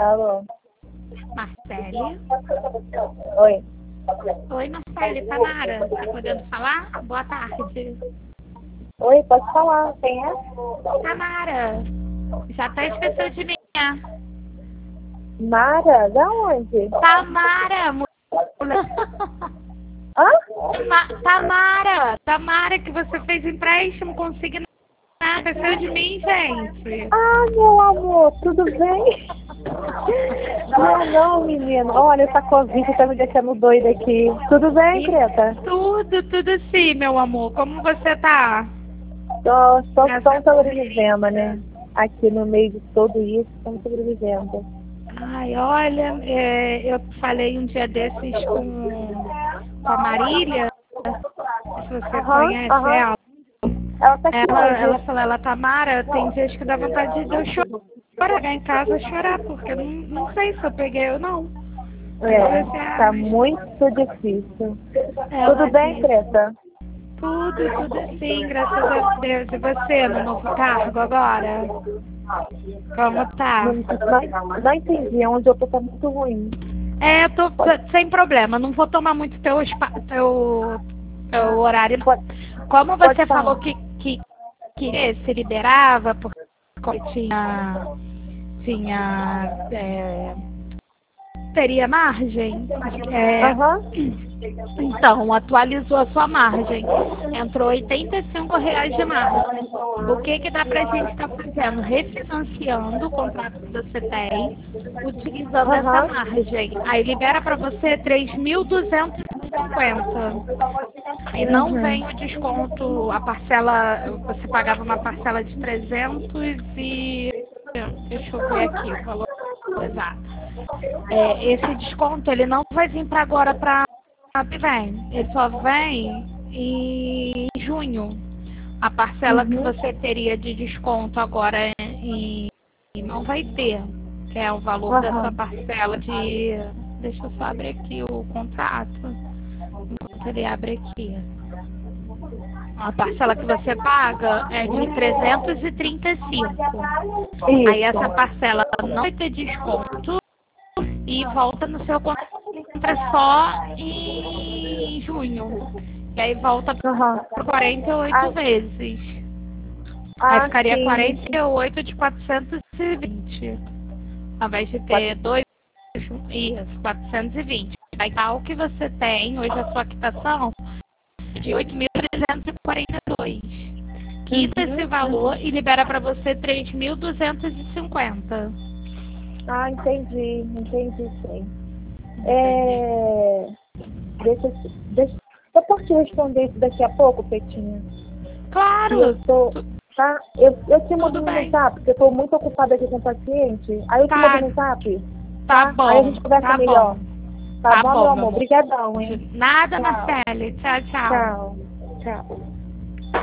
Alô? Marcele? Oi. Oi, Marcele, Tamara. Tá podendo falar? Boa tarde. Oi, pode falar. Quem é? Tamara, já até esqueceu de mim, né? Mara? Da onde? Tamara, Hã? Tamara, que você fez empréstimo consignado. Esqueceu de mim, gente. Ah, meu amor, tudo bem? Não, menino. Olha, essa Covid tá me deixando doida aqui. Tudo bem, E Creta? tudo sim, meu amor. Como você tá? Tô Nessa correria. sobrevivendo, né? Aqui no meio de tudo isso, estamos sobrevivendo. Ai, olha, eu falei um dia desses com a Marília, se você Aham, conhece aham. ela. Ela tá aqui Ela hoje. falou, Tamara, tem dias que dá vontade de eu chorar, chegar em casa chorar, porque eu não sei se eu peguei ou não. Aí eu falei assim, É, tá mas muito difícil. ela Tudo bem, disse, Creta? tudo sim, graças a Deus. E você, no novo cargo agora? Como tá? Não entendi. Onde eu tô tá muito ruim. Eu tô sem problema, não vou tomar muito teu horário. Pode, Como pode você falou falar. que se liberava, porque tinha teria margem. Aham. Então, atualizou a sua margem. Entrou R$ 85 de margem. O que dá pra gente estar fazendo? Refinanciando o contrato que você tem, utilizando essa Aham. margem. Aí libera para você 3.250. E não Uhum. vem o desconto, a parcela, você pagava uma parcela de 300 e... Deixa eu ver aqui o valor exato. Esse desconto, ele não vai vir para agora, para que vem. Ele só vem em junho. A parcela que Uhum. você teria de desconto agora e não vai ter, que é o valor dessa Aham. parcela de... Deixa eu só abrir aqui o contrato. Enquanto ele abre aqui. A parcela que você paga é de 335. Aí essa Isso. parcela não vai ter desconto e volta no seu contrato só em junho. E aí volta Aham. por 48 Ah, vezes. Aí ah, ficaria sim. 48 de 420. Ao invés de ter dois, isso, 420. Aí tá o que você tem, hoje a sua quitação, de 8.342. Quita esse Uhum. valor e libera para você 3.250. Ah, entendi sim. Entendi. É... deixa... Eu posso te responder isso daqui a pouco, Petinha? Que eu Claro, tô. Tá? Eu te mando tudo no bem. zap, porque eu tô muito ocupada aqui com o paciente. Aí eu te mando Tá, no zap, tá tá? Aí a bom, gente conversa tá bom. melhor. Tá Tá bom, meu bom, meu amor? amor. Obrigadão, De hein? nada, Tchau. Marcele. Tchau, tchau. Tchau. Tchau.